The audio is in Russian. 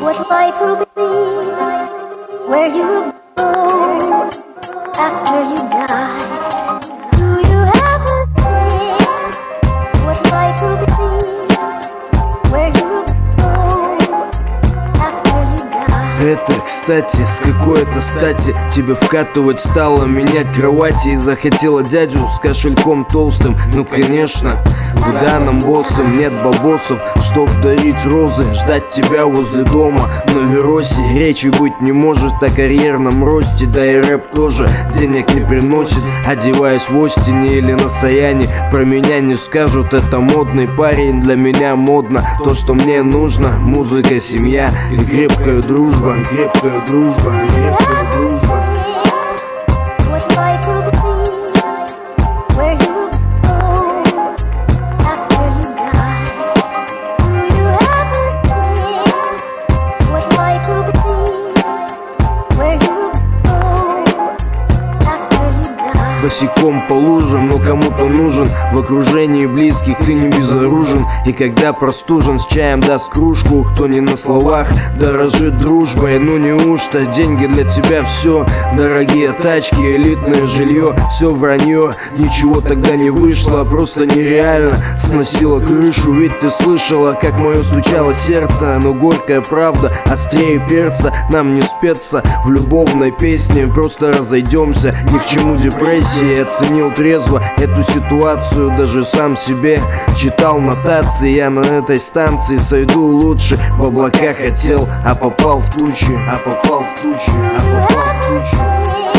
what life will be, where you will go after you die. Do you ever think what life will be, where you will go after you die? Это, кстати, с какой-то стати тебе вкатывать стало, менять кровати и захотела дядю с кошельком толстым. Ну конечно, куда нам боссам, нет бабосов, чтоб дарить розы, ждать тебя возле дома. Но в Веросе речи быть не может о карьерном росте, да и рэп тоже денег не приносит. Одеваюсь в Остине или на Саяне, про меня не скажут, это модный парень. Для меня модно то, что мне нужно: музыка, семья и крепкая дружба. Крепкая дружба, крепкая дружба. Босиком по лужам, но кому-то нужен. В окружении близких ты не безоружен. И когда простужен, с чаем даст кружку. Кто не на словах дорожит дружбой. Ну неужто деньги для тебя все? Дорогие тачки, элитное жилье, все вранье. Ничего тогда не вышло, просто нереально сносило крышу. Ведь ты слышала, как мое стучало сердце. Но горькая правда острее перца. Нам не спеться в любовной песне, просто разойдемся. Ни к чему депрессии. Оценил трезво эту ситуацию, даже сам себе читал нотации. Я на этой станции сойду лучше. В облака хотел, а попал в тучи, а попал в тучи, а попал в тучи.